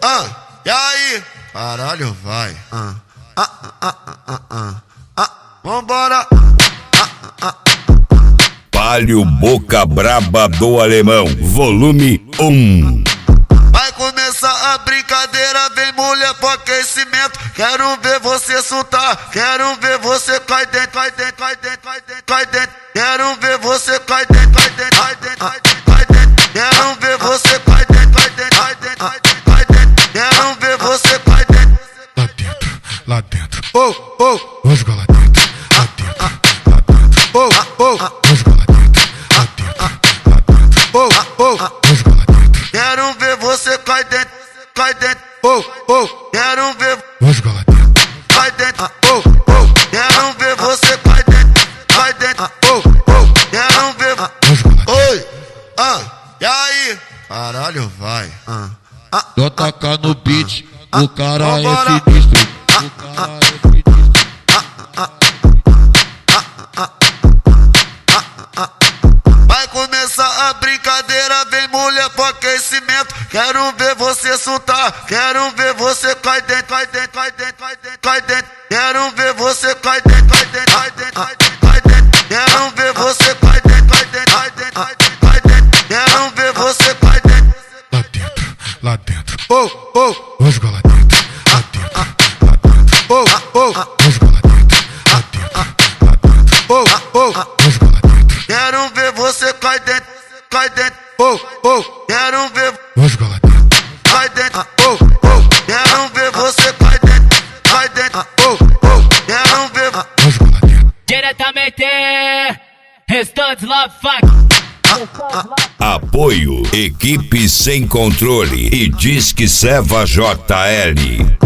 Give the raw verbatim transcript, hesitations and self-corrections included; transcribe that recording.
ah, e aí? Caralho, vai. Ah, ah, ah, ah, ah, ah, ah. Vambora. Ah, ah, ah. Palio Boca Braba do Alemão, volume um. Vai começar a brincadeira, vem mulher pro aquecimento. Quero ver você soltar, quero ver você cai dentro, cai dentro, cai dentro, cai dentro, cai dentro. Quero ver você cai dentro, cai dentro, cai dentro, cai dentro, cai dentro. Quero ver você cai dentro, cai dentro, cai dentro, cai dentro, cai dentro. Quero ver você cai dentro. Lá dentro, lá dentro. Oh, oh, vamos jogar lá dentro, lá dentro, lá dentro. Oh, oh, vamos jogar lá dentro, lá dentro, lá dentro. Oh, oh, vamos jogar lá dentro. Quero ver você cai dentro, cai dentro. Oh, oh, quero ver vamos jogar lá dentro, cai dentro. oh, oh, Quero ver você cai dentro, cai dentro. oh, oh, Quero ver. vamos jogar lá dentro. Oi, ah, e aí? Caralho, vai. Ah, ah, Só tacar no beat, o cara vambora. é sinistro. O cara é sinistro. Vai começar a brincadeira, vem mulher pro aquecimento. Quero ver você soltar, quero ver você cai dentro, cai dentro, cai dentro, cai dentro, cai dentro. Quero ver você cai dentro, cai dentro, cai dentro, cai dentro, cai dentro. Quero ver você cai dentro, cai dentro, cai dentro, cai dentro, cai dentro. Quero ver você cai dentro. Lá dentro, lá dentro. Oh, oh, vamos jogar lá dentro, lá dentro, lá dentro. Oh, oh, vamos jogar lá dentro, lá dentro, lá dentro. Oh, oh, vamos jogar lá dentro. Quero ver você cai dentro, cai dentro. Oh, oh, Quero ver vamos jogar lá dentro. cai dentro. Oh, oh, Quero ver você cai dentro, cai dentro. oh, oh, Quero ver. vamos jogar lá dentro. Diretamente, Restantes Love Funk. Apoio Equipe Sem Controle e Disque Seva J L.